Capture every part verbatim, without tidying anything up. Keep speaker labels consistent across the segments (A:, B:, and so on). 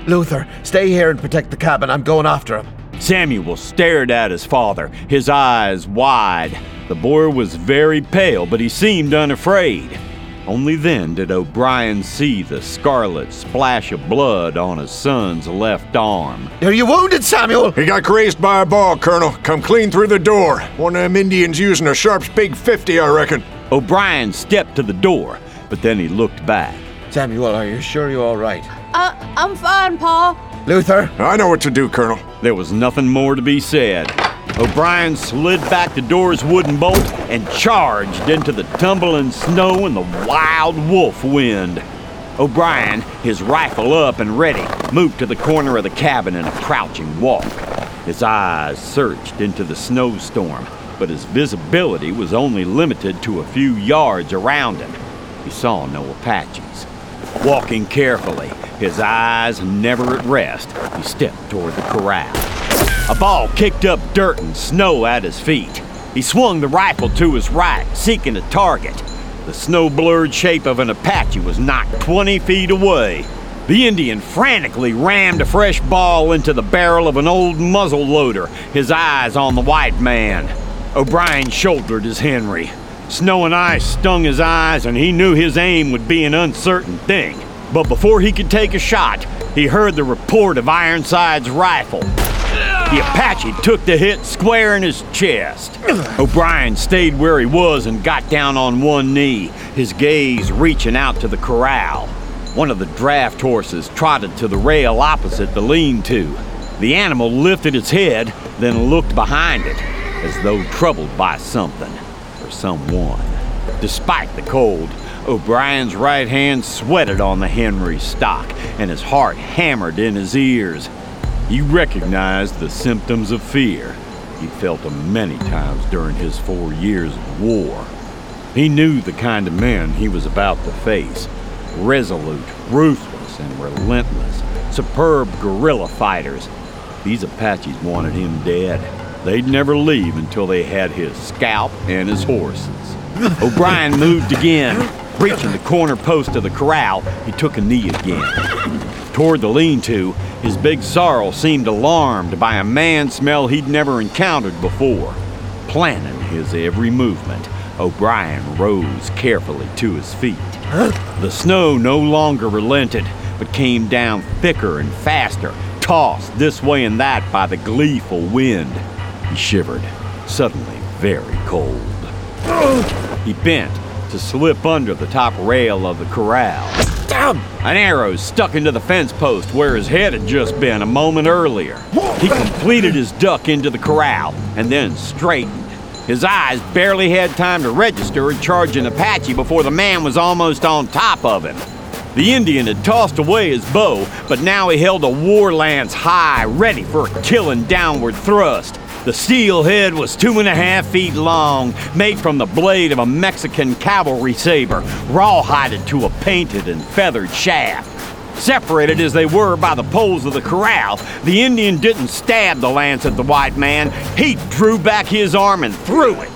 A: Luther, stay here and protect the cabin. I'm going after him.
B: Samuel stared at his father, his eyes wide. The boy was very pale, but he seemed unafraid. Only then did O'Brien see the scarlet splash of blood on his son's left arm.
A: Are you wounded, Samuel?
C: He got grazed by a ball, Colonel. Come clean through the door. One of them Indians using a Sharp's Big fifty, I reckon.
B: O'Brien stepped to the door, but then he looked back.
A: Samuel, are you sure you're all right?
D: Uh, I'm fine, Pa.
A: Luther?
C: I know what to do, Colonel.
B: There was nothing more to be said. O'Brien slid back the door's wooden bolt and charged into the tumbling snow and the wild wolf wind. O'Brien, his rifle up and ready, moved to the corner of the cabin in a crouching walk. His eyes searched into the snowstorm, but his visibility was only limited to a few yards around him. He saw no Apaches. Walking carefully, his eyes never at rest, he stepped toward the corral. A ball kicked up dirt and snow at his feet. He swung the rifle to his right, seeking a target. The snow-blurred shape of an Apache was not twenty feet away. The Indian frantically rammed a fresh ball into the barrel of an old muzzle loader, his eyes on the white man. O'Brien shouldered his Henry. Snow and ice stung his eyes, and he knew his aim would be an uncertain thing. But before he could take a shot, he heard the report of Ironside's rifle. The Apache took the hit square in his chest. O'Brien stayed where he was and got down on one knee, his gaze reaching out to the corral. One of the draft horses trotted to the rail opposite the lean-to. The animal lifted its head, then looked behind it, as though troubled by something or someone. Despite the cold, O'Brien's right hand sweated on the Henry stock, and his heart hammered in his ears. He recognized the symptoms of fear. He felt them many times during his four years of war. He knew the kind of men he was about to face. Resolute, ruthless, and relentless. Superb guerrilla fighters. These Apaches wanted him dead. They'd never leave until they had his scalp and his horses. O'Brien moved again. Reaching the corner post of the corral, he took a knee again. Toward the lean-to, his big sorrel seemed alarmed by a man smell he'd never encountered before. Planning his every movement, O'Brien rose carefully to his feet. The snow no longer relented, but came down thicker and faster, tossed this way and that by the gleeful wind. He shivered, suddenly very cold. He bent to slip under the top rail of the corral. An arrow stuck into the fence post where his head had just been a moment earlier. He completed his duck into the corral and then straightened. His eyes barely had time to register a charging Apache before the man was almost on top of him. The Indian had tossed away his bow, but now he held a war lance high, ready for a killing downward thrust. The steel head was two and a half feet long, made from the blade of a Mexican cavalry saber, rawhided to a painted and feathered shaft. Separated as they were by the poles of the corral, the Indian didn't stab the lance at the white man. He drew back his arm and threw it.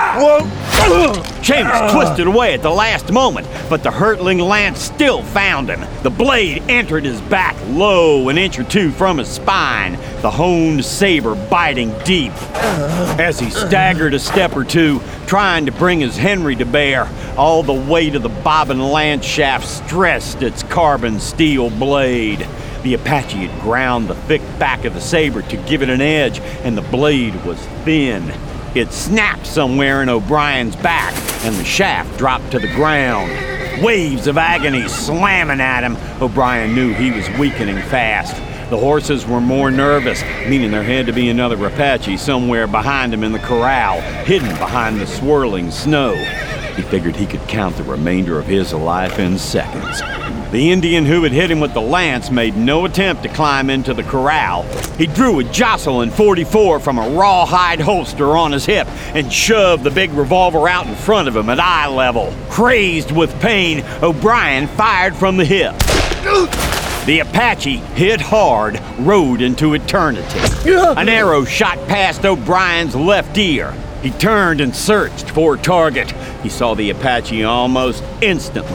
B: Seamus twisted away at the last moment, but the hurtling lance still found him. The blade entered his back low, an inch or two from his spine, the honed saber biting deep. As he staggered a step or two, trying to bring his Henry to bear, all the weight of the bobbing lance shaft stressed its carbon steel blade. The Apache had ground the thick back of the saber to give it an edge, and the blade was thin. It snapped somewhere in O'Brien's back, and the shaft dropped to the ground. Waves of agony slamming at him, O'Brien knew he was weakening fast. The horses were more nervous, meaning there had to be another Apache somewhere behind him in the corral, hidden behind the swirling snow. He figured he could count the remainder of his life in seconds. The Indian who had hit him with the lance made no attempt to climb into the corral. He drew a Jocelyn forty-four from a rawhide holster on his hip and shoved the big revolver out in front of him at eye level. Crazed with pain, O'Brien fired from the hip. The Apache, hit hard, rode into eternity. An arrow shot past O'Brien's left ear. He turned and searched for a target. He saw the Apache almost instantly,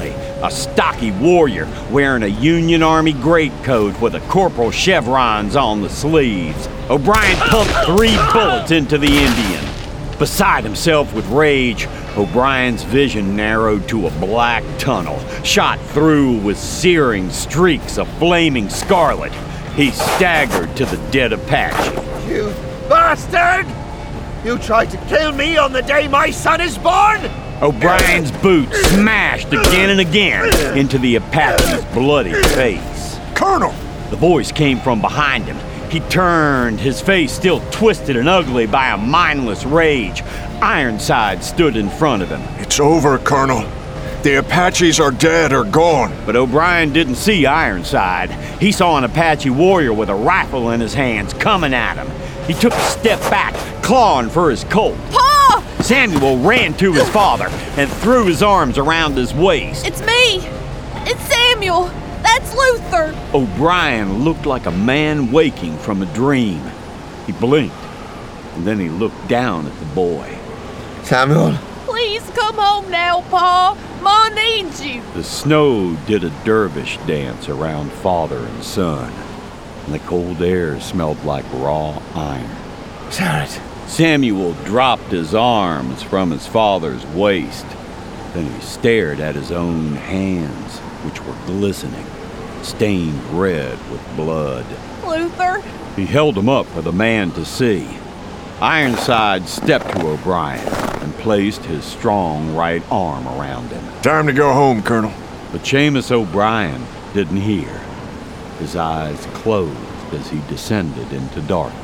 B: a stocky warrior wearing a Union Army greatcoat with a corporal chevrons on the sleeves. O'Brien pumped three bullets into the Indian. Beside himself with rage, O'Brien's vision narrowed to a black tunnel, shot through with searing streaks of flaming scarlet. He staggered to the dead Apache.
A: You bastard! You tried to kill me on the day my son is born?
B: O'Brien's boot smashed again and again into the Apache's bloody face.
C: Colonel!
B: The voice came from behind him. He turned, his face still twisted and ugly by a mindless rage. Ironside stood in front of him.
C: It's over, Colonel. The Apaches are dead or gone.
B: But O'Brien didn't see Ironside. He saw an Apache warrior with a rifle in his hands coming at him. He took a step back, clawing for his colt.
D: Pa!
B: Samuel ran to his father and threw his arms around his waist.
D: It's me! It's Samuel! That's Luther!
B: O'Brien looked like a man waking from a dream. He blinked, and then he looked down at the boy.
A: Samuel?
D: Please come home now, Pa! Ma needs you!
B: The snow did a dervish dance around father and son, and the cold air smelled like raw iron.
A: Sarah.
B: Samuel dropped his arms from his father's waist. Then he stared at his own hands, which were glistening, stained red with blood.
D: Luther?
B: He held them up for the man to see. Ironside stepped to O'Brien and placed his strong right arm around him.
C: Time to go home, Colonel.
B: But Seamus O'Brien didn't hear. His eyes closed as he descended into darkness.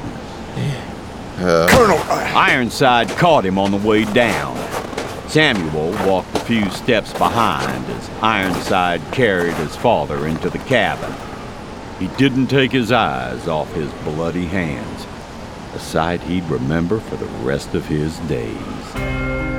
C: Uh, Colonel!
B: Ironside caught him on the way down. Samuel walked a few steps behind as Ironside carried his father into the cabin. He didn't take his eyes off his bloody hands, a sight he'd remember for the rest of his days.